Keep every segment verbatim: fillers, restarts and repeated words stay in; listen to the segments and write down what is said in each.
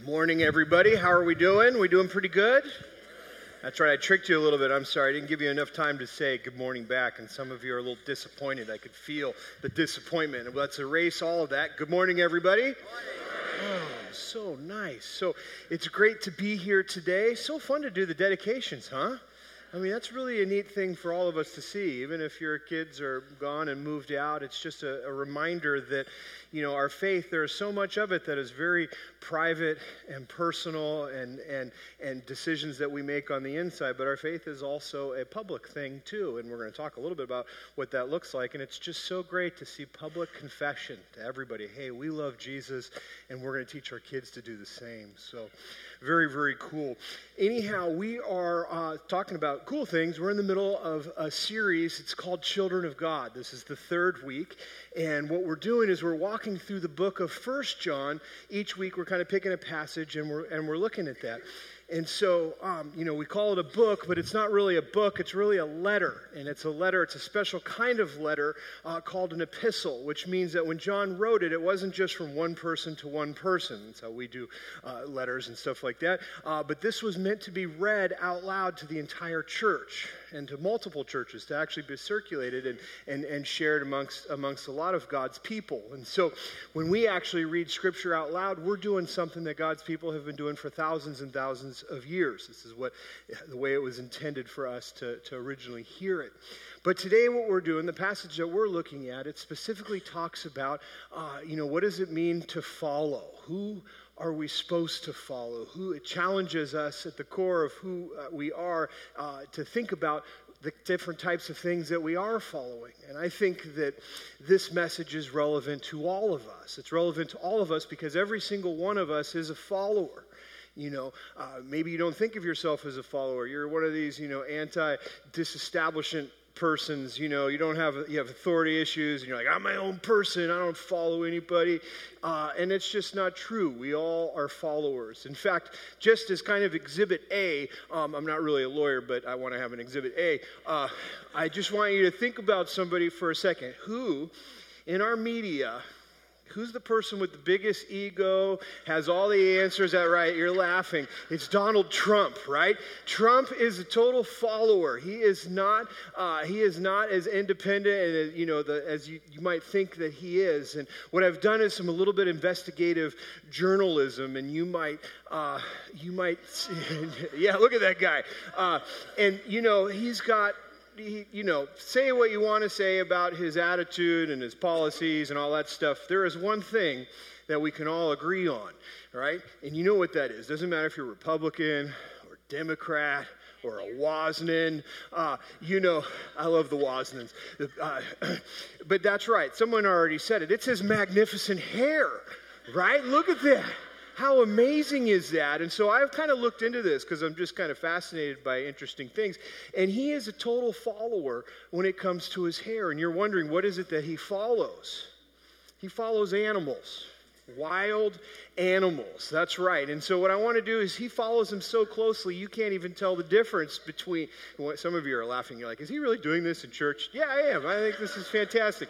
Morning, everybody. How are we doing? We doing pretty good? That's right. I tricked you a little bit. I'm sorry. I didn't give you enough time to say good morning back, and some of you are a little disappointed. I could feel the disappointment. Let's erase all of that. Good morning, everybody. Good morning. Oh, so nice. So it's great to be here today. So fun to do the dedications, huh? I mean, that's really a neat thing for all of us to see. Even if your kids are gone and moved out, it's just a, a reminder that, you know, our faith, there is so much of it that is very private and personal and, and, and decisions that we make on the inside. But our faith is also a public thing, too. And we're going to talk a little bit about what that looks like. And it's just so great to see public confession to everybody. Hey, we love Jesus, and we're going to teach our kids to do the same. So very, very cool. Anyhow, we are uh, talking about cool things. We're in the middle of a series. It's called Children of God. This is the third week. And what we're doing is we're walking through the book of First John. Each week we're kind of picking a passage and we're and we're looking at that. And so, um, you know, we call it a book, but it's not really a book. It's really a letter. And it's a letter. It's a special kind of letter uh, called an epistle, which means that when John wrote it, it wasn't just from one person to one person. That's how we do uh, letters and stuff like that. Uh, but this was meant to be read out loud to the entire church and to multiple churches, to actually be circulated and, and, and shared amongst, amongst a lot of God's people. And so when we actually read Scripture out loud, we're doing something that God's people have been doing for thousands and thousands of years. This is what the way it was intended for us to, to originally hear it. But today what we're doing, the passage that we're looking at, it specifically talks about, uh, you know, what does it mean to follow? Who are we supposed to follow? Who it challenges us at the core of who uh, we are uh, to think about the different types of things that we are following. And I think that this message is relevant to all of us. It's relevant to all of us because every single one of us is a follower. You know, uh, maybe you don't think of yourself as a follower. You're one of these, you know, anti-disestablishment persons. You know, you don't have, you have authority issues, and you're like, I'm my own person. I don't follow anybody. Uh, and it's just not true. We all are followers. In fact, just as kind of Exhibit A, um, I'm not really a lawyer, but I want to have an Exhibit A. Uh, I just want you to think about somebody for a second. Who in our media, who's the person with the biggest ego, has all the answers? That right? You're laughing. It's Donald Trump, right? Trump is a total follower. He is not. Uh, he is not as independent and as, you know the, as you, you might think that he is. And what I've done is some a little bit investigative journalism, and you might. Uh, you might. Yeah, look at that guy. Uh, and you know he's got. He, you know, say what you want to say about his attitude and his policies and all that stuff. There is one thing that we can all agree on, right? And you know what that is. Doesn't matter if you're Republican or Democrat or a Woznian. Uh, you know, I love the Woznans. Uh, but that's right. Someone already said it. It's his magnificent hair, right? Look at that. How amazing is that? And so I've kind of looked into this because I'm just kind of fascinated by interesting things. And he is a total follower when it comes to his hair. And you're wondering, what is it that he follows? He follows animals, wild animals. That's right. And so what I want to do is he follows them so closely, you can't even tell the difference between, some of you are laughing. You're like, is he really doing this in church? Yeah, I am. I think this is fantastic.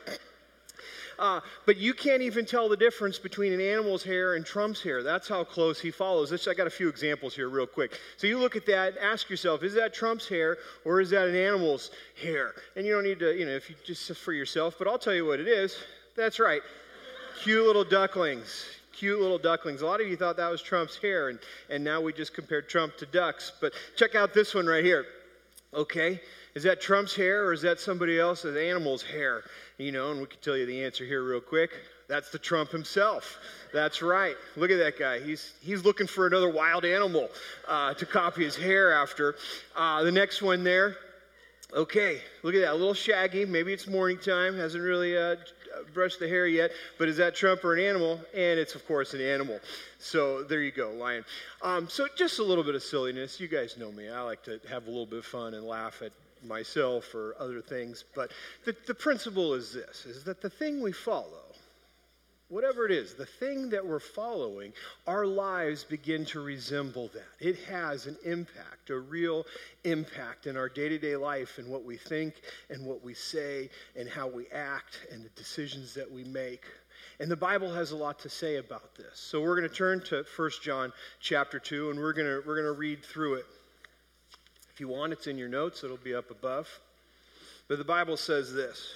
Uh, but you can't even tell the difference between an animal's hair and Trump's hair. That's how close he follows. This, I got a few examples here real quick. So you look at that, ask yourself, is that Trump's hair or is that an animal's hair? And you don't need to, you know, if you just for yourself, but I'll tell you what it is. That's right. Cute little ducklings. Cute little ducklings. A lot of you thought that was Trump's hair, and, and now we just compared Trump to ducks. But check out this one right here. Okay. Is that Trump's hair or is that somebody else's animal's hair? You know, and we can tell you the answer here real quick. That's the Trump himself. That's right. Look at that guy. He's he's looking for another wild animal uh, to copy his hair after. Uh, the next one there. Okay, look at that. A little shaggy. Maybe it's morning time. Hasn't really uh, brushed the hair yet. But is that Trump or an animal? And it's, of course, an animal. So there you go, lion. Um, so just a little bit of silliness. You guys know me. I like to have a little bit of fun and laugh at myself or other things. But the, the principle is this, is that the thing we follow, whatever it is, the thing that we're following, our lives begin to resemble that. It has an impact, a real impact in our day-to-day life and what we think and what we say and how we act and the decisions that we make. And the Bible has a lot to say about this. So we're going to turn to First John chapter two, and we're going to we're going to read through it. If you want, it's in your notes. It'll be up above. But the Bible says this.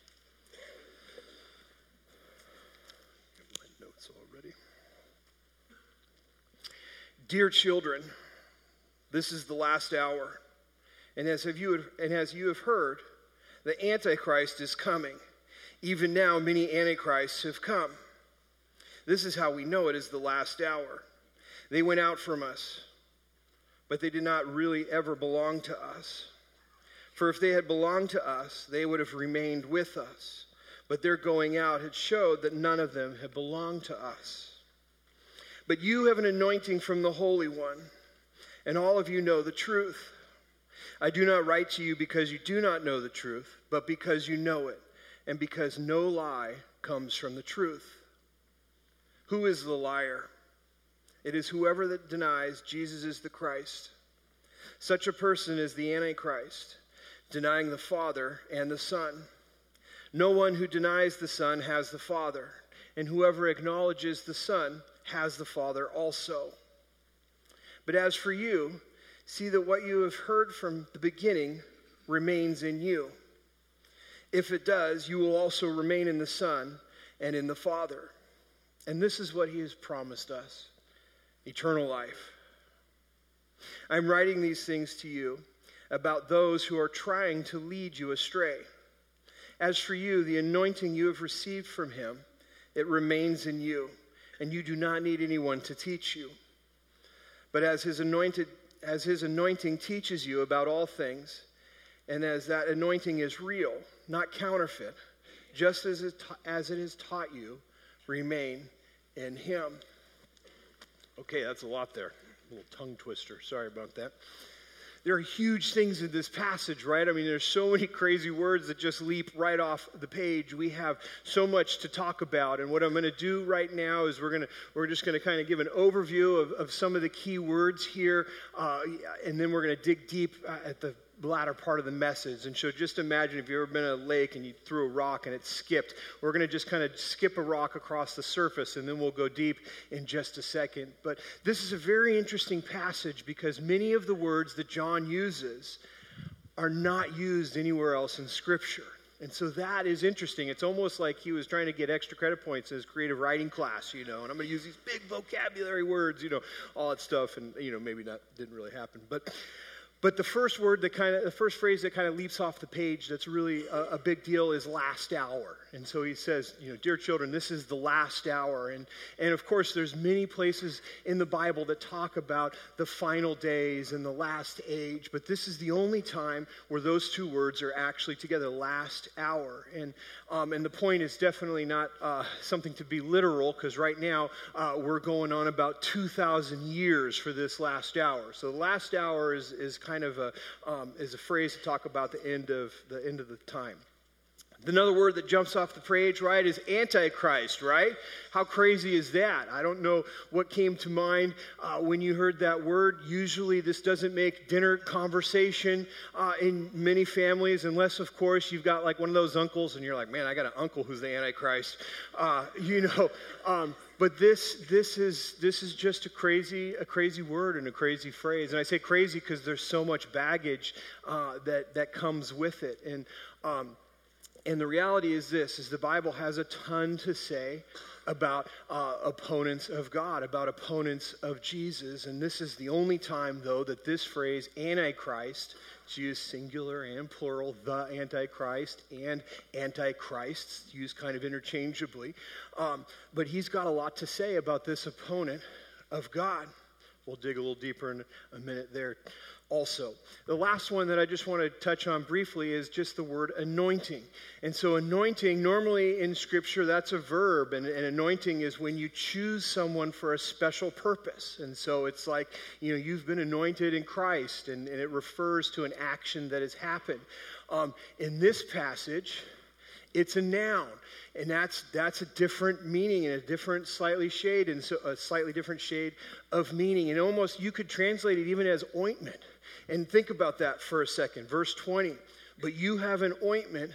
Get my notes already. Dear children, this is the last hour. And as have you and as you have heard, the Antichrist is coming. Even now, many antichrists have come. This is how we know it is the last hour. They went out from us, but they did not really ever belong to us. For if they had belonged to us, they would have remained with us. But their going out had showed that none of them had belonged to us. But you have an anointing from the Holy One, and all of you know the truth. I do not write to you because you do not know the truth, but because you know it, and because no lie comes from the truth. Who is the liar? It is whoever that denies Jesus is the Christ. Such a person is the Antichrist, denying the Father and the Son. No one who denies the Son has the Father, and whoever acknowledges the Son has the Father also. But as for you, see that what you have heard from the beginning remains in you. If it does, you will also remain in the Son and in the Father. And this is what he has promised us, eternal life. I'm writing these things to you about those who are trying to lead you astray. As for you, the anointing you have received from him, it remains in you, and you do not need anyone to teach you. But as his anointed, as his anointing teaches you about all things, and as that anointing is real, not counterfeit, just as it, as it has taught you, remain in him. Okay, that's a lot there. A little tongue twister. Sorry about that. There are huge things in this passage, right? I mean, there's so many crazy words that just leap right off the page. We have so much to talk about, and what I'm going to do right now is we're going to we're just going to kind of give an overview of, of some of the key words here, uh, and then we're going to dig deep at the latter part of the message. And so just imagine if you've ever been at a lake and you threw a rock and it skipped. We're going to just kind of skip a rock across the surface, and then we'll go deep in just a second. But this is a very interesting passage because many of the words that John uses are not used anywhere else in Scripture. And so that is interesting. It's almost like he was trying to get extra credit points in his creative writing class, you know, and I'm going to use these big vocabulary words, you know, all that stuff. And, you know, maybe that didn't really happen. But But the first word that kind of, the first phrase that kind of leaps off the page that's really a, a big deal is last hour. And so he says, you know, dear children, this is the last hour. And, and of course, there's many places in the Bible that talk about the final days and the last age. But this is the only time where those two words are actually together, last hour. And, um, and the point is definitely not uh, something to be literal, because right now uh, we're going on about two thousand years for this last hour. So the last hour is, is kind kind of a um, is a phrase to talk about the end of the end of the time. Another word that jumps off the page, right, is Antichrist, right? How crazy is that? I don't know what came to mind uh, when you heard that word. Usually this doesn't make dinner conversation uh, in many families, unless, of course, you've got like one of those uncles and you're like, man, I got an uncle who's the Antichrist. Uh, you know, um, but this this is this is just a crazy a crazy word and a crazy phrase. And I say crazy because there's so much baggage uh, that, that comes with it. And um And the reality is this, is the Bible has a ton to say about uh, opponents of God, about opponents of Jesus. And this is the only time, though, that this phrase, Antichrist, it's used singular and plural, the Antichrist and Antichrists, used kind of interchangeably. Um, but he's got a lot to say about this opponent of God. We'll dig a little deeper in a minute there. Also, the last one that I just want to touch on briefly is just the word anointing. And so anointing, normally in Scripture, that's a verb. And, and anointing is when you choose someone for a special purpose. And so it's like, you know, you've been anointed in Christ. And, and it refers to an action that has happened. Um, in this passage, it's a noun. And that's that's a different meaning and a different slightly shade and so a slightly different shade of meaning. And almost you could translate it even as ointment. And think about that for a second. Verse twenty, but you have an ointment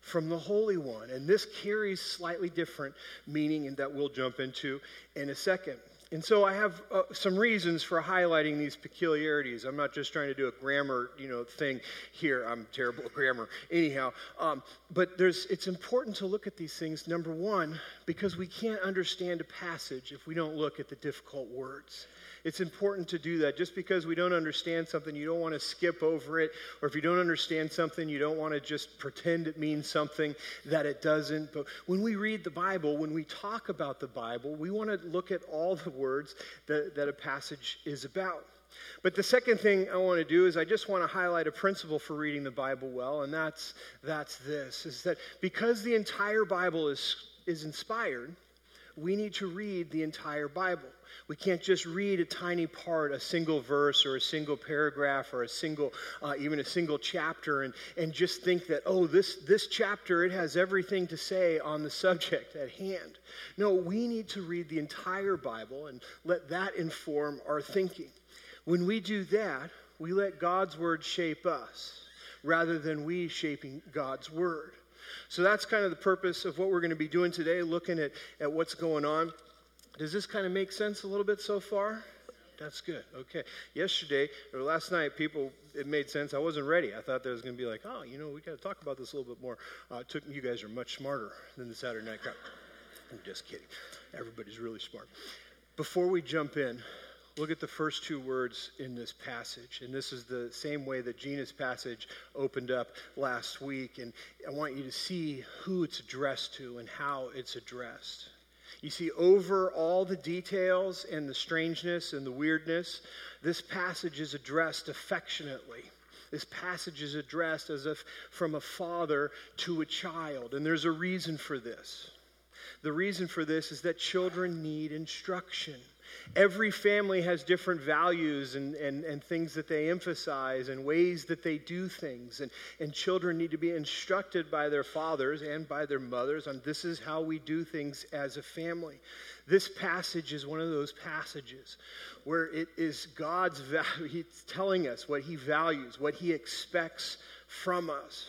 from the Holy One. And this carries slightly different meaning, and that we'll jump into in a second. And so I have uh, some reasons for highlighting these peculiarities. I'm not just trying to do a grammar, you know, thing here. I'm terrible at grammar. Anyhow, um, but there's it's important to look at these things, number one, because we can't understand a passage if we don't look at the difficult words. It's important to do that. Just because we don't understand something, you don't want to skip over it. Or if you don't understand something, you don't want to just pretend it means something that it doesn't. But when we read the Bible, when we talk about the Bible, we want to look at all the words that, that a passage is about. But the second thing I want to do is I just want to highlight a principle for reading the Bible well, and that's that's this, is that because the entire Bible is is inspired, we need to read the entire Bible. We can't just read a tiny part, a single verse or a single paragraph or a single, uh, even a single chapter and, and just think that, oh, this, this chapter, it has everything to say on the subject at hand. No, we need to read the entire Bible and let that inform our thinking. When we do that, we let God's word shape us rather than we shaping God's word. So that's kind of the purpose of what we're going to be doing today, looking at, at what's going on. Does this kind of make sense a little bit so far? That's good. Okay. Yesterday, or last night, people, it made sense. I wasn't ready. I thought there was going to be like, oh, you know, we got to talk about this a little bit more. Uh, it took, you guys are much smarter than the Saturday night crowd. I'm just kidding. Everybody's really smart. Before we jump in, look at the first two words in this passage. And this is the same way that Gina's passage opened up last week. And I want you to see who it's addressed to and how it's addressed. You see, over all the details and the strangeness and the weirdness, this passage is addressed affectionately. This passage is addressed as if from a father to a child. And there's a reason for this. The reason for this is that children need instruction. Every family has different values and, and, and things that they emphasize and ways that they do things. And, and children need to be instructed by their fathers and by their mothers on this is how we do things as a family. This passage is one of those passages where it is God's value. He's telling us what he values, what he expects from us.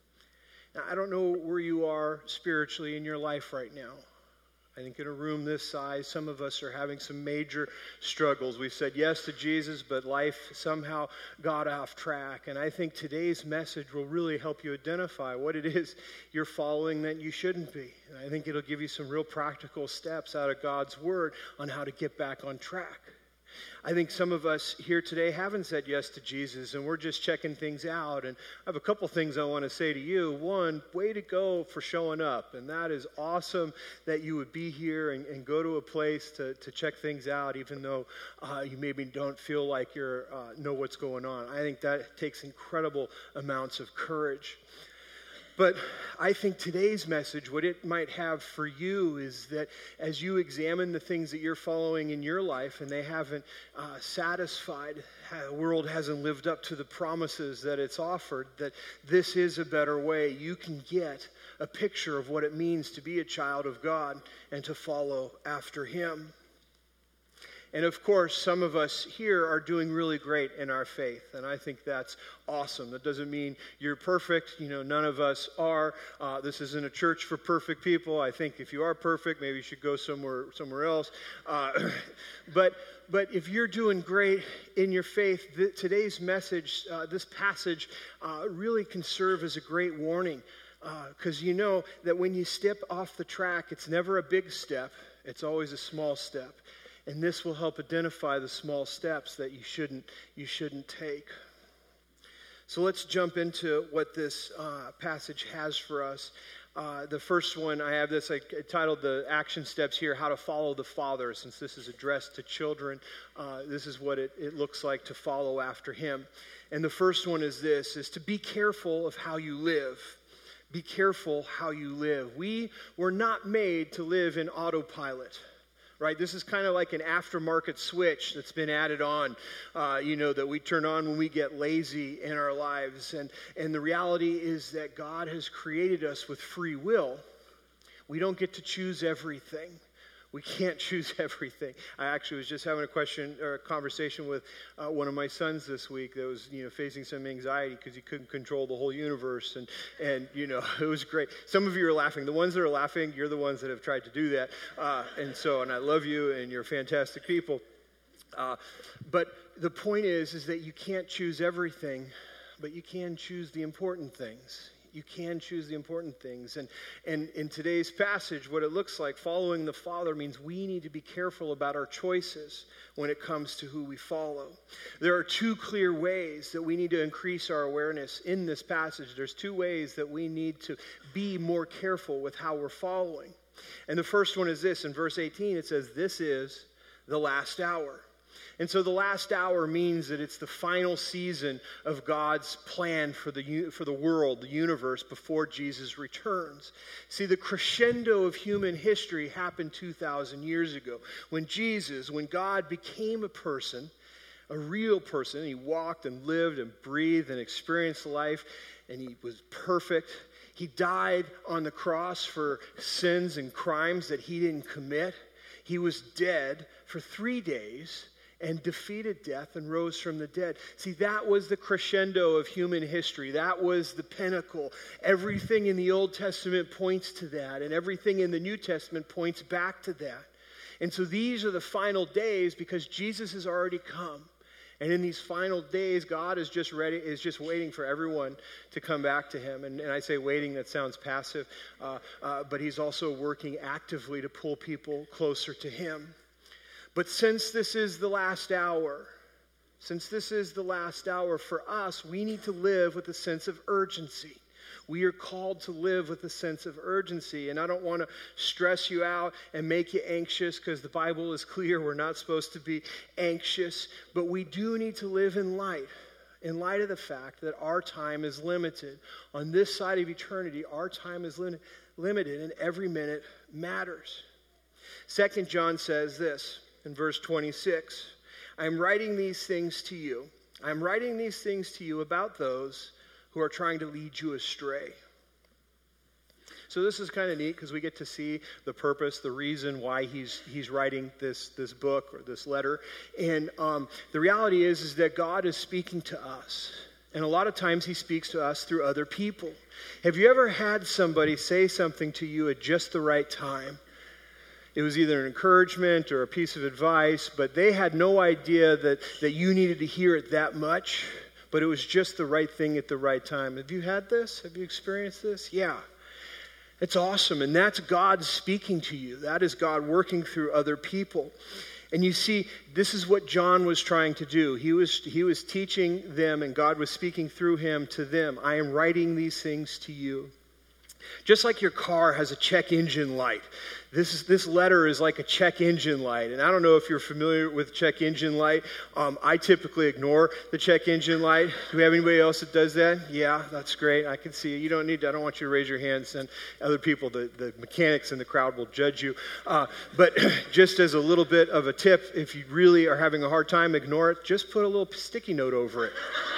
Now, I don't know where you are spiritually in your life right now. I think in a room this size, some of us are having some major struggles. We've said yes to Jesus, but life somehow got off track. And I think today's message will really help you identify what it is you're following that you shouldn't be. And I think it'll give you some real practical steps out of God's word on how to get back on track. I think some of us here today haven't said yes to Jesus, and we're just checking things out. And I have a couple things I want to say to you. One, way to go for showing up. And that is awesome that you would be here and, and go to a place to, to check things out, even though uh, you maybe don't feel like you uh, know what's going on. I think that takes incredible amounts of courage. But I think today's message, what it might have for you is that as you examine the things that you're following in your life and they haven't uh, satisfied, the world hasn't lived up to the promises that it's offered, that this is a better way. You can get a picture of what it means to be a child of God and to follow after him. And of course, some of us here are doing really great in our faith, and I think that's awesome. That doesn't mean you're perfect. You know, none of us are. Uh, this isn't a church for perfect people. I think if you are perfect, maybe you should go somewhere somewhere else. Uh, but but if you're doing great in your faith, th- today's message, uh, this passage, uh, really can serve as a great warning, because uh, you know that when you step off the track, it's never a big step. It's always a small step. And this will help identify the small steps that you shouldn't you shouldn't take. So let's jump into what this uh, passage has for us. Uh, the first one, I have this, I titled the action steps here, How to Follow the Father. Since this is addressed to children, uh, this is what it, it looks like to follow after him. And the first one is this, is to be careful of how you live. Be careful how you live. We were not made to live in autopilot. Right, this is kind of like an aftermarket switch that's been added on, uh, you know, that we turn on when we get lazy in our lives. And, and the reality is that God has created us with free will. We don't get to choose everything. We can't choose everything. I actually was just having a question or a conversation with uh, one of my sons this week that was, you know, facing some anxiety because he couldn't control the whole universe, and and you know, it was great. Some of you are laughing. The ones that are laughing, you're the ones that have tried to do that, uh, and so and I love you, and you're fantastic people. Uh, but the point is, is that you can't choose everything, but you can choose the important things. You can choose the important things. And, and in today's passage, what it looks like, following the Father means we need to be careful about our choices when it comes to who we follow. There are two clear ways that we need to increase our awareness in this passage. There's two ways that we need to be more careful with how we're following. And the first one is this. In verse eighteen, it says, "This is the last hour." And so the last hour means that it's the final season of God's plan for the for the world, the universe, before Jesus returns. See, the crescendo of human history happened two thousand years ago. When Jesus, when God became a person, a real person, he walked and lived and breathed and experienced life, and he was perfect. He died on the cross for sins and crimes that he didn't commit. He was dead for three days and defeated death and rose from the dead. See, that was the crescendo of human history. That was the pinnacle. Everything in the Old Testament points to that, and everything in the New Testament points back to that. And so these are the final days because Jesus has already come. And in these final days, God is just ready, is just waiting for everyone to come back to him. And, and I say waiting, that sounds passive, uh, uh, but he's also working actively to pull people closer to him. But since this is the last hour, since this is the last hour for us, we need to live with a sense of urgency. We are called to live with a sense of urgency. And I don't want to stress you out and make you anxious because the Bible is clear. We're not supposed to be anxious. But we do need to live in light, in light of the fact that our time is limited. On this side of eternity, our time is lim- limited and every minute matters. Second John says this. In verse twenty-six, I am writing these things to you. I am writing these things to you about those who are trying to lead you astray. So this is kind of neat because we get to see the purpose, the reason why he's he's writing this, this book or this letter. And um, the reality is, is that God is speaking to us. And a lot of times he speaks to us through other people. Have you ever had somebody say something to you at just the right time? It was either an encouragement or a piece of advice, but they had no idea that, that you needed to hear it that much, but it was just the right thing at the right time. Have you had this? Have you experienced this? Yeah. It's awesome, and that's God speaking to you. That is God working through other people. And you see, this is what John was trying to do. He was, he was teaching them, and God was speaking through him to them. I am writing these things to you. Just like your car has a check engine light. This is this letter is like a check engine light. And I don't know if you're familiar with check engine light. Um, I typically ignore the check engine light. Do we have anybody else that does that? Yeah, that's great. I can see you. You don't need to, I don't want you to raise your hands, and other people, the, the mechanics in the crowd will judge you. Uh, but just as a little bit of a tip, if you really are having a hard time, ignore it. Just put a little sticky note over it.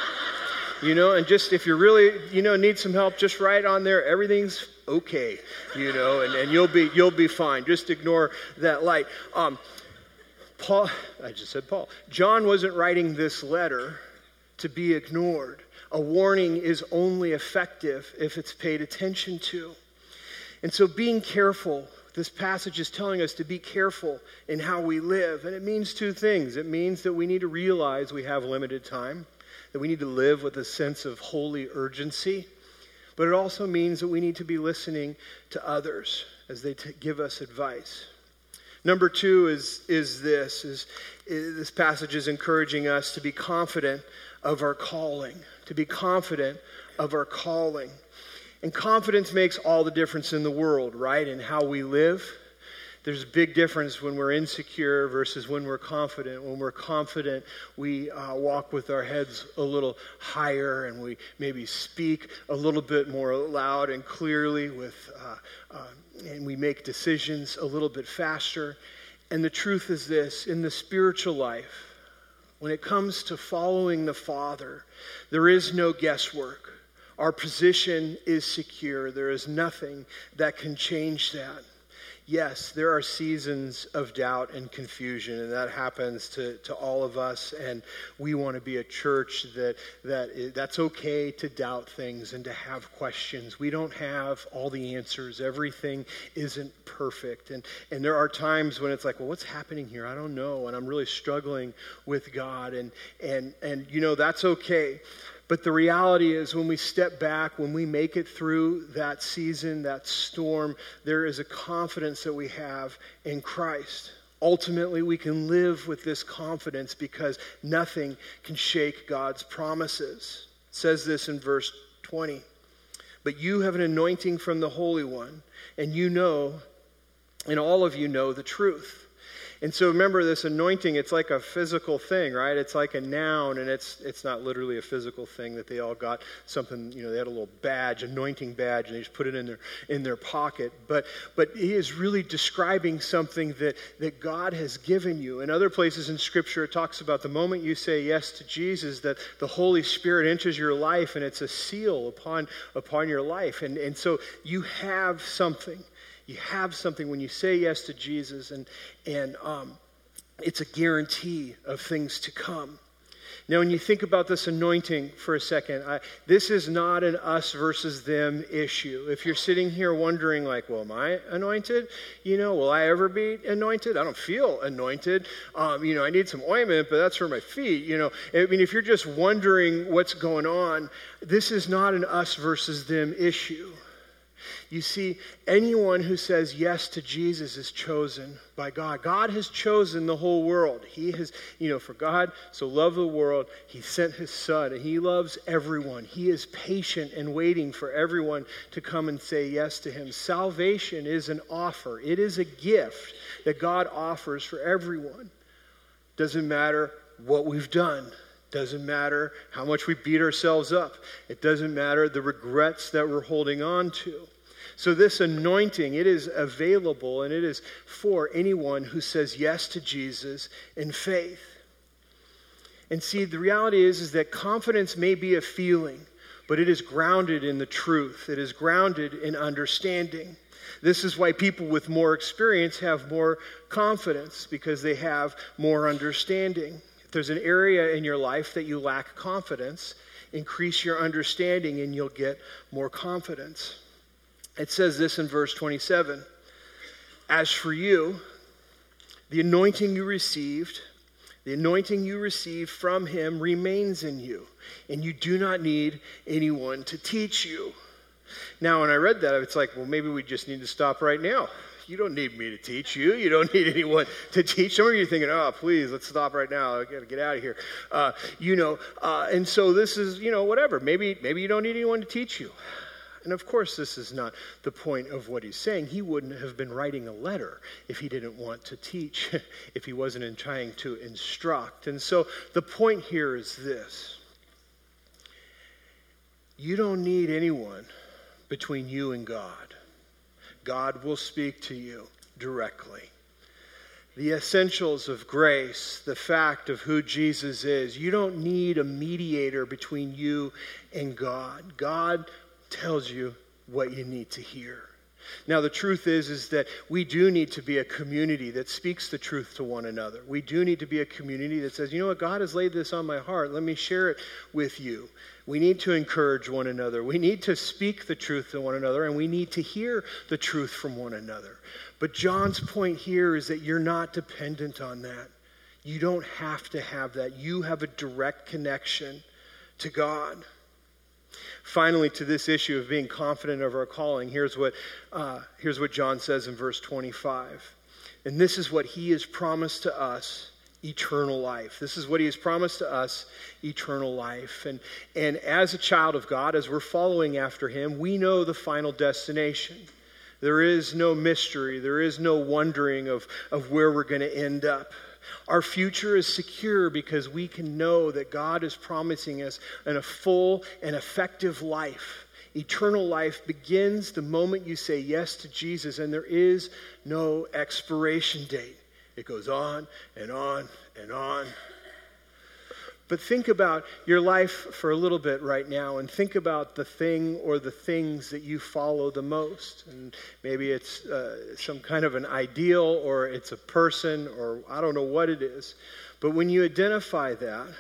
You know, and just if you really, you know, need some help, just write on there, everything's okay, you know, and, and you'll be you'll be fine. Just ignore that light. Um, Paul, I just said Paul. John wasn't writing this letter to be ignored. A warning is only effective if it's paid attention to. And so being careful, this passage is telling us to be careful in how we live. And it means two things. It means that we need to realize we have limited time, that we need to live with a sense of holy urgency, but it also means that we need to be listening to others as they t- give us advice. Number two is, is this, is, is this passage is encouraging us to be confident of our calling, to be confident of our calling. And confidence makes all the difference in the world, right, in how we live. There's a big difference when we're insecure versus when we're confident. When we're confident, we uh, walk with our heads a little higher, and we maybe speak a little bit more loud and clearly, with, uh, uh, and we make decisions a little bit faster. And the truth is this, in the spiritual life, when it comes to following the Father, there is no guesswork. Our position is secure. There is nothing that can change that. yes, there are seasons of doubt and confusion, and that happens to, to all of us, and we want to be a church that, that is, that's okay to doubt things and to have questions. We don't have all the answers. Everything isn't perfect, and, and there are times when it's like, well, what's happening here? I don't know, and I'm really struggling with God, and and and you know, that's okay. But the reality is, when we step back, when we make it through that season, that storm, there is a confidence that we have in Christ. Ultimately, we can live with this confidence because nothing can shake God's promises. It says this in verse twenty. But you have an anointing from the Holy One, and you know, and all of you know the truth. And so remember, this anointing, it's like a physical thing, right? It's like a noun, and it's it's not literally a physical thing that they all got something, you know, they had a little badge, anointing badge, and they just put it in their in their pocket. But but he is really describing something that, that God has given you. In other places in Scripture, it talks about the moment you say yes to Jesus, that the Holy Spirit enters your life, and it's a seal upon upon your life. And, and so you have something. You have something when you say yes to Jesus, and and um, it's a guarantee of things to come. Now, when you think about this anointing for a second, I, this is not an us versus them issue. If you're sitting here wondering, like, well, am I anointed? You know, will I ever be anointed? I don't feel anointed. Um, you know, I need some ointment, but that's for my feet. You know, I mean, if you're just wondering what's going on, this is not an us versus them issue. You see, anyone who says yes to Jesus is chosen by God. God has chosen the whole world. He has, you know, for God so loved the world, he sent his son, and he loves everyone. He is patient and waiting for everyone to come and say yes to him. Salvation is an offer. It is a gift that God offers for everyone. Doesn't matter what we've done. Doesn't matter how much we beat ourselves up. It doesn't matter the regrets that we're holding on to. So this anointing, it is available, and it is for anyone who says yes to Jesus in faith. And see, the reality is, is that confidence may be a feeling, but it is grounded in the truth. It is grounded in understanding. This is why people with more experience have more confidence, because they have more understanding. If there's an area in your life that you lack confidence, increase your understanding and you'll get more confidence. It says this in verse twenty-seven. As for you, the anointing you received, the anointing you received from him remains in you, and you do not need anyone to teach you. Now, when I read that, it's like, well, maybe we just need to stop right now. You don't need me to teach you. You don't need anyone to teach. Some of you are thinking, oh, please, let's stop right now. I got to get out of here. Uh, you know, uh, and so this is, you know, whatever. Maybe, maybe you don't need anyone to teach you. And of course, this is not the point of what he's saying. He wouldn't have been writing a letter if he didn't want to teach, if he wasn't in trying to instruct. And so the point here is this. You don't need anyone between you and God. God will speak to you directly. The essentials of grace, the fact of who Jesus is, you don't need a mediator between you and God. God tells you what you need to hear. Now, the truth is, is that we do need to be a community that speaks the truth to one another. We do need to be a community that says, you know what, God has laid this on my heart. Let me share it with you. We need to encourage one another. We need to speak the truth to one another, and we need to hear the truth from one another. But John's point here is that you're not dependent on that. You don't have to have that. You have a direct connection to God. Finally, to this issue of being confident of our calling, here's what uh, here's what John says in verse twenty-five. And this is what he has promised to us, eternal life. This is what he has promised to us, eternal life. And, and as a child of God, as we're following after him, we know the final destination. There is no mystery. There is no wondering of, of where we're going to end up. Our future is secure because we can know that God is promising us a full and effective life. Eternal life begins the moment you say yes to Jesus, and there is no expiration date. It goes on and on and on. But think about your life for a little bit right now, and think about the thing or the things that you follow the most. And maybe it's uh, some kind of an ideal, or it's a person, or I don't know what it is. But when you identify that,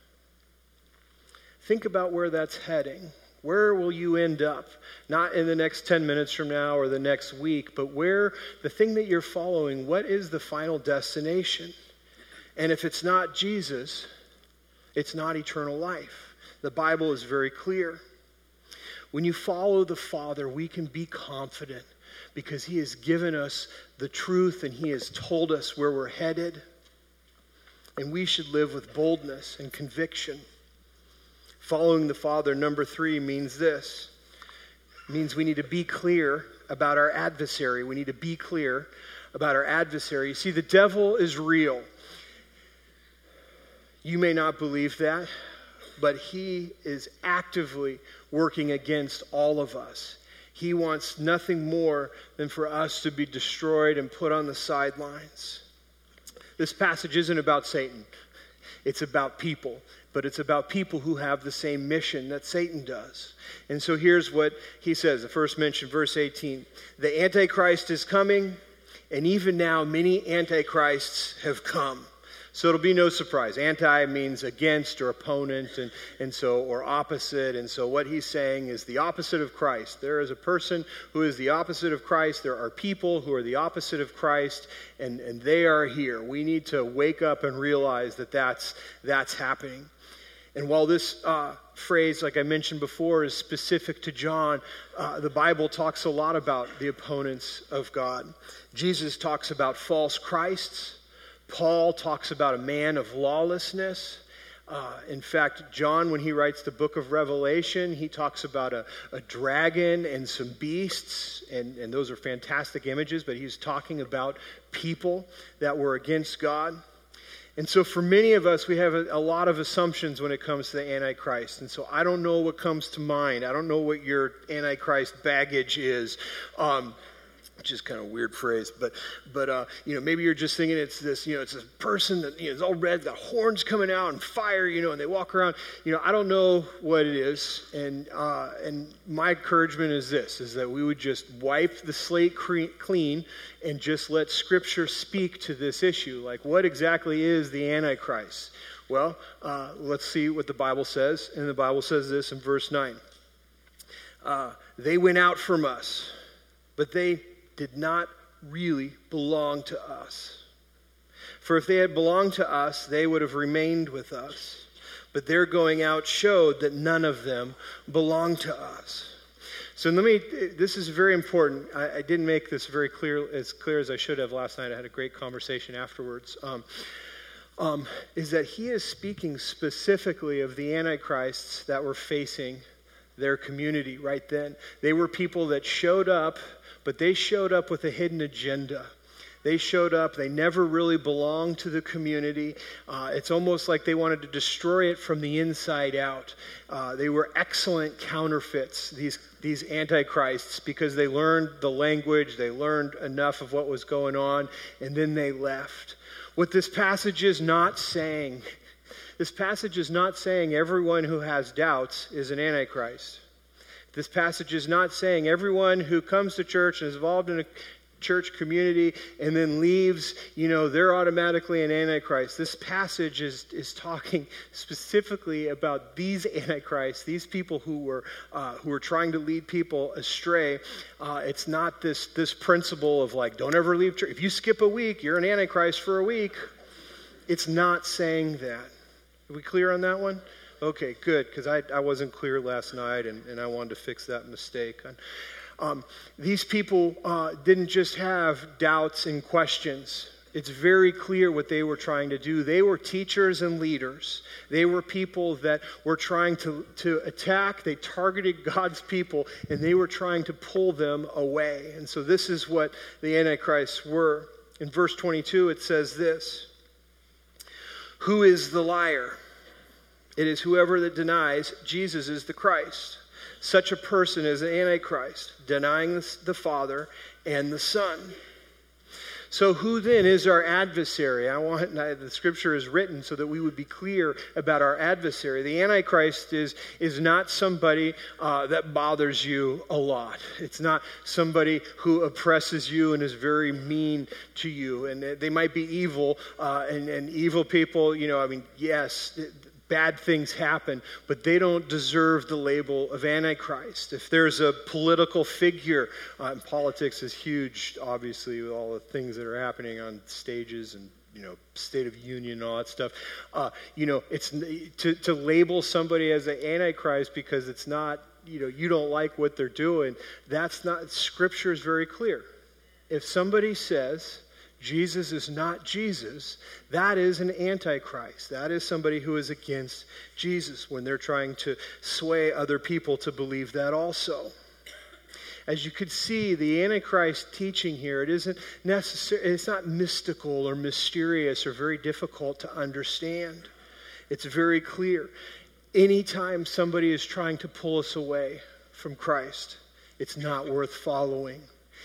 think about where that's heading. Where will you end up? Not in the next ten minutes from now or the next week, but where the thing that you're following, what is the final destination? And if it's not Jesus, it's not eternal life. The Bible is very clear. When you follow the Father, we can be confident because he has given us the truth and he has told us where we're headed. And we should live with boldness and conviction. Following the Father, number three, means this. It means we need to be clear about our adversary. We need to be clear about our adversary. You see, the devil is real. You may not believe that, but he is actively working against all of us. He wants nothing more than for us to be destroyed and put on the sidelines. This passage isn't about Satan. It's about people, but it's about people who have the same mission that Satan does. And so here's what he says, the first mention, verse eighteen. The Antichrist is coming, and even now many Antichrists have come. So it'll be no surprise. Anti means against or opponent, and, and so, or opposite. And so what he's saying is the opposite of Christ. There is a person who is the opposite of Christ. There are people who are the opposite of Christ, and, and they are here. We need to wake up and realize that that's, that's happening. And while this uh, phrase, like I mentioned before, is specific to John, uh, the Bible talks a lot about the opponents of God. Jesus talks about false Christs. Paul talks about a man of lawlessness. Uh, in fact, John, when he writes the book of Revelation, he talks about a, a dragon and some beasts, and, and those are fantastic images, but he's talking about people that were against God. And so for many of us, we have a, a lot of assumptions when it comes to the Antichrist. And so I don't know what comes to mind. I don't know what your Antichrist baggage is. Um, which is kind of a weird phrase, but, but uh, you know, maybe you're just thinking it's this, you know, it's this person that, you know, is all red, got horns coming out and fire, you know, and they walk around. You know, I don't know what it is, and uh, and my encouragement is this, is that we would just wipe the slate cre- clean and just let Scripture speak to this issue. Like, what exactly is the Antichrist? Well, uh, let's see what the Bible says, and the Bible says this in verse nine. Uh, they went out from us, but they did not really belong to us. For if they had belonged to us, they would have remained with us. But their going out showed that none of them belonged to us. So let me, this is very important. I, I didn't make this very clear, as clear as I should have last night. I had a great conversation afterwards. Um, um, is that he is speaking specifically of the Antichrists that were facing their community right then. They were people that showed up, but they showed up with a hidden agenda. They showed up. They never really belonged to the community. Uh, it's almost like they wanted to destroy it from the inside out. Uh, they were excellent counterfeits, these, these antichrists, because they learned the language, they learned enough of what was going on, and then they left. What this passage is not saying, this passage is not saying everyone who has doubts is an antichrist. This passage is not saying everyone who comes to church and is involved in a church community and then leaves, you know, they're automatically an antichrist. This passage is, is talking specifically about these antichrists, these people who were uh, who were trying to lead people astray. Uh, it's not this, this principle of like, don't ever leave church. If you skip a week, you're an antichrist for a week. It's not saying that. Are we clear on that one? Okay, good, because I, I wasn't clear last night, and, and I wanted to fix that mistake. Um, these people uh, didn't just have doubts and questions. It's very clear what they were trying to do. They were teachers and leaders. They were people that were trying to, to attack. They targeted God's people, and they were trying to pull them away. And so this is what the Antichrists were. In verse twenty-two, it says this: "Who is the liar? It is whoever that denies Jesus is the Christ. Such a person is an antichrist, denying the Father and the Son." So who then is our adversary? I want the scripture is written so that we would be clear about our adversary. The Antichrist is, is not somebody uh, that bothers you a lot. It's not somebody who oppresses you and is very mean to you. And they might be evil, uh, and, and evil people, you know, I mean, yes, bad things happen, but they don't deserve the label of Antichrist. If there's a political figure, uh, and politics is huge, obviously, with all the things that are happening on stages and, you know, State of Union and all that stuff. Uh, you know, it's to, to label somebody as an Antichrist because it's not, you know, you don't like what they're doing. That's not, Scripture is very clear. If somebody says Jesus is not Jesus, that is an antichrist. That is somebody who is against Jesus when they're trying to sway other people to believe that also. As you could see, the Antichrist teaching here, it isn't necessary, it's not mystical or mysterious or very difficult to understand. It's very clear. Anytime somebody is trying to pull us away from Christ, it's not worth following.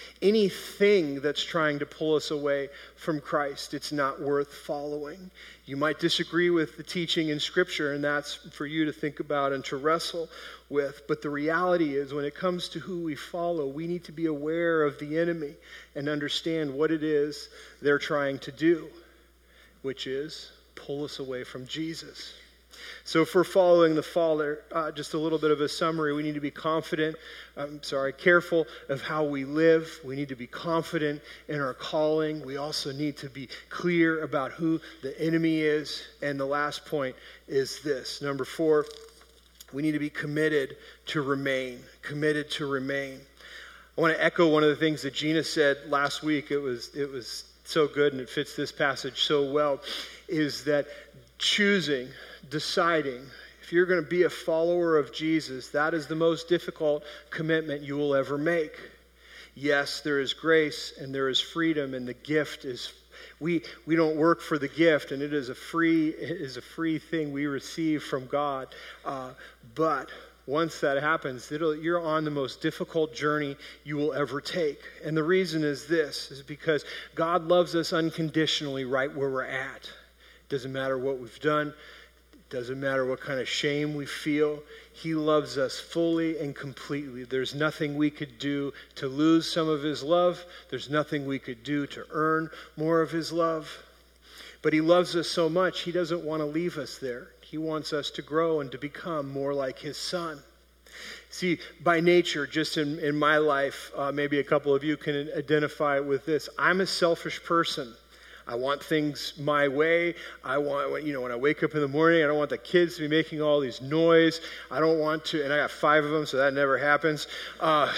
Anything that's trying to pull us away from Christ, it's not worth following. You might disagree with the teaching in Scripture, and that's for you to think about and to wrestle with. But the reality is, when it comes to who we follow, we need to be aware of the enemy and understand what it is they're trying to do, which is pull us away from Jesus. So if we're following the Father, uh, just a little bit of a summary, we need to be confident, I'm sorry, careful of how we live. We need to be confident in our calling. We also need to be clear about who the enemy is. And the last point is this. Number four, we need to be committed to remain, committed to remain. I want to echo one of the things that Gina said last week. It was, it was so good, and it fits this passage so well, is that choosing, deciding, if you're going to be a follower of Jesus, that is the most difficult commitment you will ever make. Yes, there is grace and there is freedom, and the gift is, we we don't work for the gift, and it is a free it is a free thing we receive from God. Uh, but once that happens, it'll, you're on the most difficult journey you will ever take. And the reason is this, is because God loves us unconditionally right where we're at. Doesn't matter what we've done. Doesn't matter what kind of shame we feel. He loves us fully and completely. There's nothing we could do to lose some of his love. There's nothing we could do to earn more of his love. But he loves us so much, he doesn't want to leave us there. He wants us to grow and to become more like his son. See, by nature, just in, in my life, uh, maybe a couple of you can identify with this. I'm a selfish person. I want things my way. I want, you know, when I wake up in the morning, I don't want the kids to be making all these noise. I don't want to, and I got five of them, so that never happens. Uh,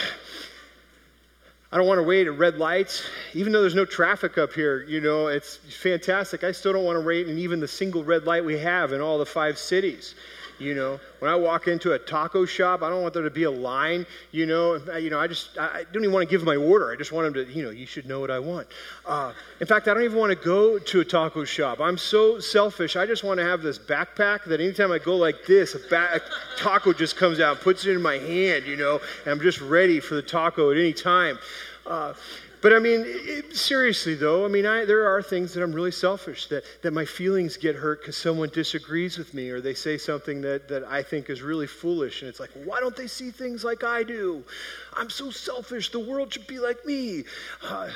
I don't want to wait at red lights, even though there's no traffic up here. You know, it's fantastic. I still don't want to wait in even the single red light we have in all the five cities. You know, when I walk into a taco shop, I don't want there to be a line. You know, you know, I just I don't even want to give my order. I just want them to, you know, you should know what I want. Uh, in fact, I don't even want to go to a taco shop. I'm so selfish. I just want to have this backpack that anytime I go like this, a, ba- a taco just comes out, and puts it in my hand. You know, and I'm just ready for the taco at any time. Uh, But I mean, it, seriously though, I mean, I, there are things that I'm really selfish, that, that my feelings get hurt because someone disagrees with me, or they say something that, that I think is really foolish. And it's like, why don't they see things like I do? I'm so selfish. The world should be like me. Uh,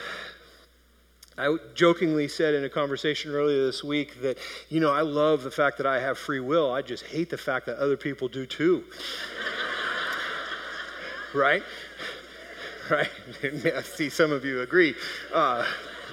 I jokingly said in a conversation earlier this week that, you know, I love the fact that I have free will. I just hate the fact that other people do too. Right? Right? I see some of you agree. Uh,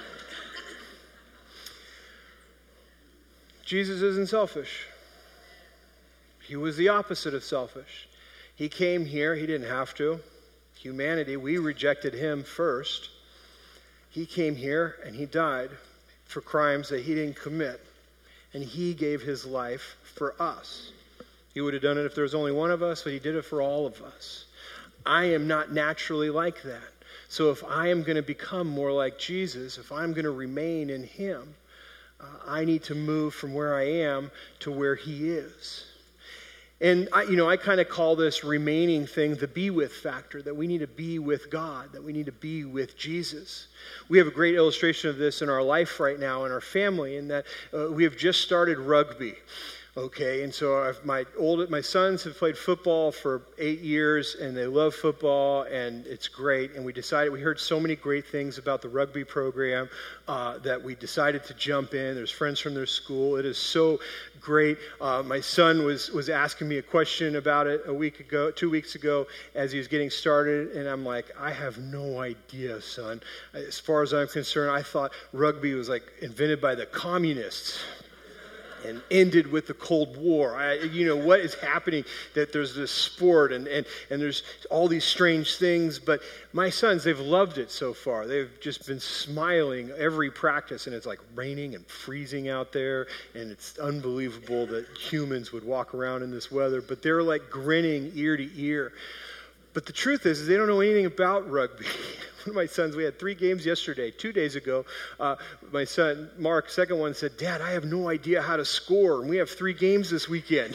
Jesus isn't selfish. He was the opposite of selfish. He came here. He didn't have to. Humanity, we rejected him first. He came here and he died for crimes that he didn't commit. And he gave his life for us. He would have done it if there was only one of us, but he did it for all of us. I am not naturally like that. So if I am going to become more like Jesus, if I'm going to remain in him, uh, I need to move from where I am to where he is. And, I, you know, I kind of call this remaining thing the be with factor, that we need to be with God, that we need to be with Jesus. We have a great illustration of this in our life right now in our family, in that uh, we have just started rugby. Okay, and so I've, my old my sons have played football for eight years, and they love football, and it's great. And we decided, we heard so many great things about the rugby program uh, that we decided to jump in. There's friends from their school. It is so great. Uh, my son was was asking me a question about it a week ago, two weeks ago, as he was getting started, and I'm like, I have no idea, son. As far as I'm concerned, I thought rugby was like invented by the communists and ended with the Cold War. I, you know, what is happening, that there's this sport and, and, and there's all these strange things. But my sons, they've loved it so far. They've just been smiling every practice, and it's like raining and freezing out there, and it's unbelievable that humans would walk around in this weather. But they're like grinning ear to ear. But the truth is, is they don't know anything about rugby. One of my sons, we had three games yesterday. Two days ago, uh, my son, Mark, second one, said, Dad, I have no idea how to score, and we have three games this weekend.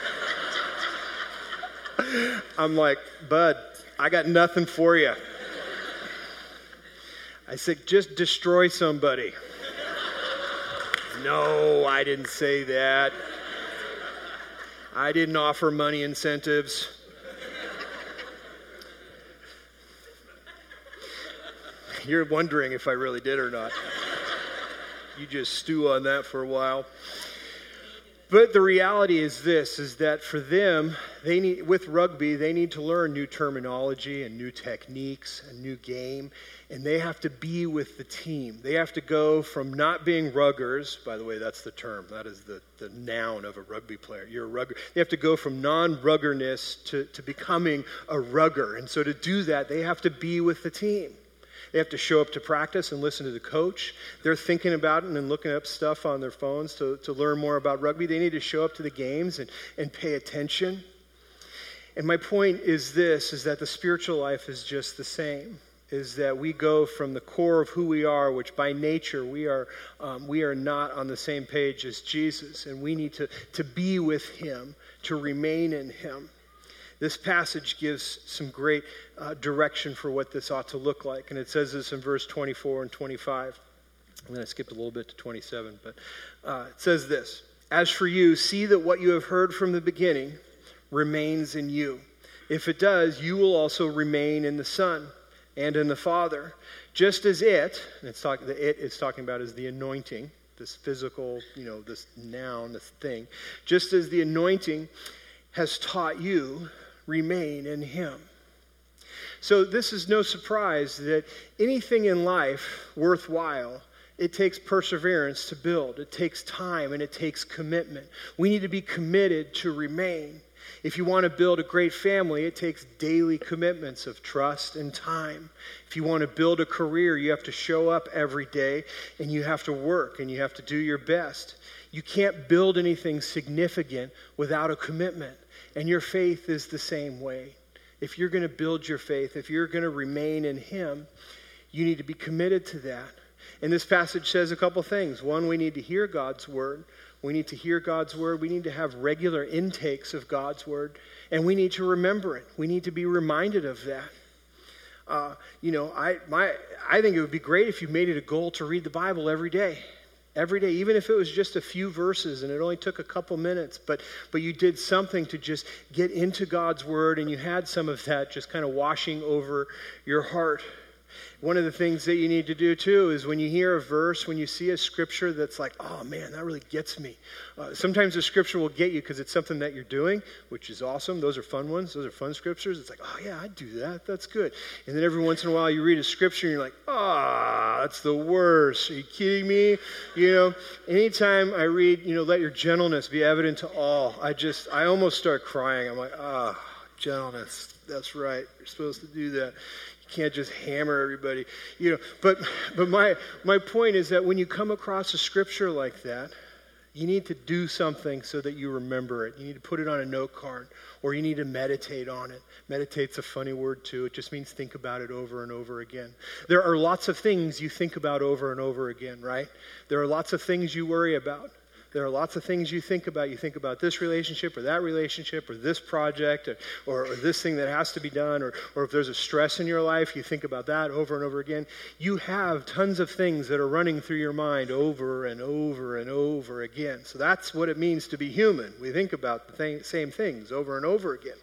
I'm like, bud, I got nothing for you. I said, just destroy somebody. No, I didn't say that. I didn't offer money incentives. You're wondering if I really did or not. You just stew on that for a while. But the reality is this, is that for them, they need, with rugby, they need to learn new terminology and new techniques, a new game, and they have to be with the team. They have to go from not being ruggers, by the way, that's the term, that is the, the noun of a rugby player. You're a rugger. They have to go from non-ruggerness to, to becoming a rugger. And so to do that, they have to be with the team. They have to show up to practice and listen to the coach. They're thinking about it and looking up stuff on their phones to, to learn more about rugby. They need to show up to the games and, and pay attention. And my point is this, is that the spiritual life is just the same, is that we go from the core of who we are, which by nature we are um, we are not on the same page as Jesus, and we need to, to be with him, to remain in him. This passage gives some great uh, direction for what this ought to look like. And it says this in verse twenty-four and twenty-five. I'm going to skip a little bit to twenty-seven. But uh, it says this, As for you, see that what you have heard from the beginning remains in you. If it does, you will also remain in the Son and in the Father. Just as it, and it's talking, the it it's talking about is the anointing, this physical, you know, this noun, this thing. Just as the anointing has taught you, remain in him. So this is no surprise that anything in life worthwhile, it takes perseverance to build. It takes time and it takes commitment. We need to be committed to remain. If you want to build a great family, it takes daily commitments of trust and time. If you want to build a career, you have to show up every day and you have to work and you have to do your best. You can't build anything significant without a commitment. And your faith is the same way. If you're going to build your faith, if you're going to remain in him, you need to be committed to that. And this passage says a couple things. One, we need to hear God's word. We need to hear God's word. We need to have regular intakes of God's word. And we need to remember it. We need to be reminded of that. Uh, you know, I my I think it would be great if you made it a goal to read the Bible every day. Every day, even if it was just a few verses and it only took a couple minutes, but but you did something to just get into God's word and you had some of that just kind of washing over your heart. One of the things that you need to do too is when you hear a verse, when you see a scripture that's like, oh man, that really gets me. Uh, sometimes the scripture will get you because it's something that you're doing, which is awesome. Those are fun ones. Those are fun scriptures. It's like, oh yeah, I'd do that. That's good. And then every once in a while you read a scripture and you're like, ah, oh, that's the worst. Are you kidding me? You know, anytime I read, you know, let your gentleness be evident to all, I just, I almost start crying. I'm like, ah, oh, gentleness. That's right. You're supposed to do that. Can't just hammer everybody, you know. But but my my point is that when you come across a scripture like that, you need to do something so that you remember it. You need to put it on a note card, or you need to meditate on it. Meditate's a funny word too. It just means think about it over and over again. There are lots of things you think about over and over again, right? There are lots of things you worry about. there are lots of things you think about. You think about this relationship or that relationship or this project or, or, or this thing that has to be done, or, or if there's a stress in your life, you think about that over and over again. You have tons of things that are running through your mind over and over and over again. So that's what it means to be human. We think about the th- same things over and over again.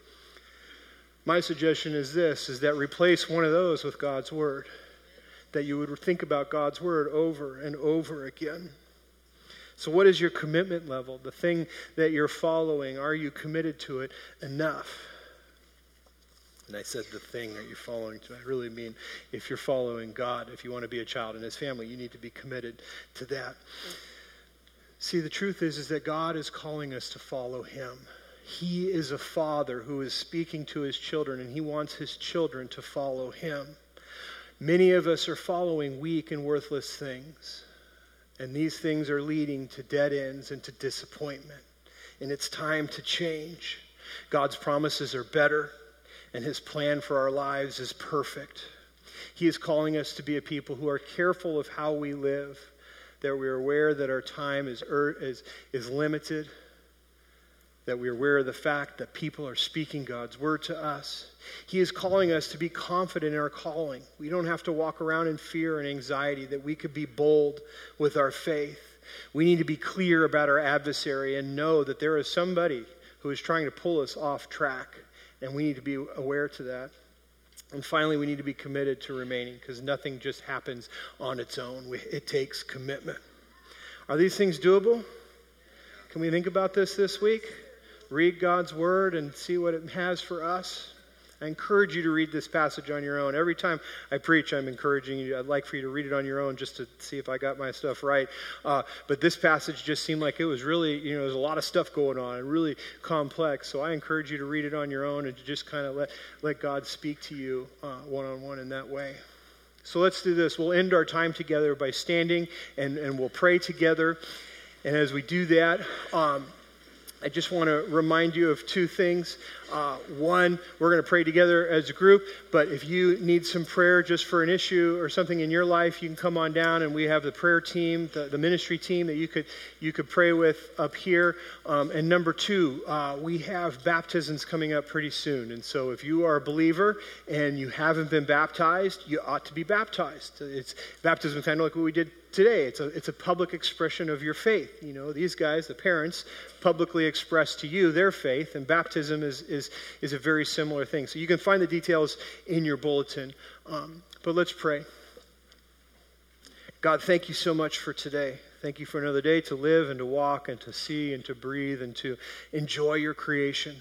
My suggestion is this, is that replace one of those with God's Word. That you would think about God's Word over and over again. So what is your commitment level? The thing that you're following, are you committed to it enough? And I said the thing that you're following to. I really mean if you're following God, if you want to be a child in His family, you need to be committed to that. See, the truth is, is that God is calling us to follow Him. He is a father who is speaking to His children, and He wants His children to follow Him. Many of us are following weak and worthless things, and these things are leading to dead ends and to disappointment, and it's time to change. God's promises are better, and His plan for our lives is perfect. He is calling us to be a people who are careful of how we live, that we are aware that our time is, is, is limited, that we are aware of the fact that people are speaking God's Word to us. He is calling us to be confident in our calling. We don't have to walk around in fear and anxiety, that we could be bold with our faith. We need to be clear about our adversary and know that there is somebody who is trying to pull us off track, and we need to be aware to that. And finally, we need to be committed to remaining, because nothing just happens on its own. It takes commitment. Are these things doable? Can we think about this this week? Read God's Word and see what it has for us. I encourage you to read this passage on your own. Every time I preach, I'm encouraging you. I'd like for you to read it on your own just to see if I got my stuff right. Uh, but this passage just seemed like it was really, you know, there's a lot of stuff going on and really complex. So I encourage you to read it on your own and to just kind of let, let God speak to you uh, one-on-one in that way. So let's do this. We'll end our time together by standing, and, and we'll pray together. And as we do that, um, I just want to remind you of two things. Uh, one, we're going to pray together as a group, but if you need some prayer just for an issue or something in your life, you can come on down, and we have the prayer team, the, the ministry team that you could you could pray with up here. Um, and number two, uh, we have baptisms coming up pretty soon. And so if you are a believer and you haven't been baptized, you ought to be baptized. It's baptism kind of like what we did today. It's a it's a public expression of your faith. You know, these guys, the parents, publicly express to you their faith, and baptism is is is a very similar thing. So you can find the details in your bulletin. Um, but let's pray. God, thank you so much for today. Thank you for another day to live and to walk and to see and to breathe and to enjoy your creation.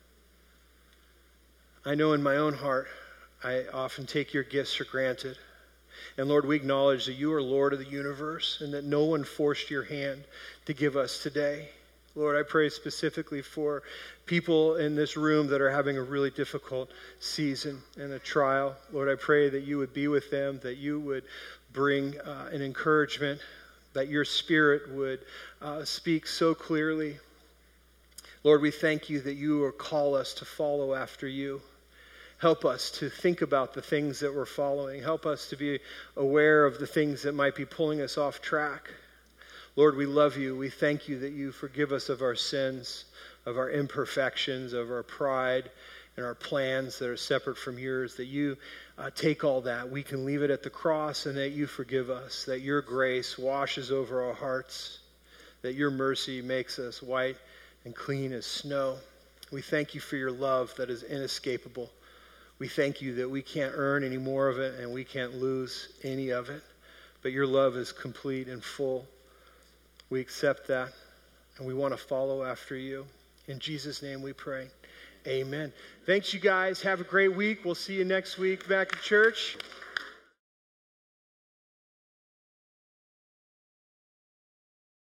I know in my own heart, I often take your gifts for granted. And Lord, we acknowledge that you are Lord of the universe and that no one forced your hand to give us today. Lord, I pray specifically for people in this room that are having a really difficult season and a trial. Lord, I pray that you would be with them, that you would bring uh, an encouragement, that your Spirit would uh, speak so clearly. Lord, we thank you that you will call us to follow after you. Help us to think about the things that we're following. Help us to be aware of the things that might be pulling us off track. Lord, we love you. We thank you that you forgive us of our sins, of our imperfections, of our pride, and our plans that are separate from yours, that you uh, take all that. We can leave it at the cross, and that you forgive us, that your grace washes over our hearts, that your mercy makes us white and clean as snow. We thank you for your love that is inescapable. We thank you that we can't earn any more of it and we can't lose any of it. But your love is complete and full. We accept that and we want to follow after you. In Jesus' name we pray. Amen. Thanks, you guys. Have a great week. We'll see you next week back at church.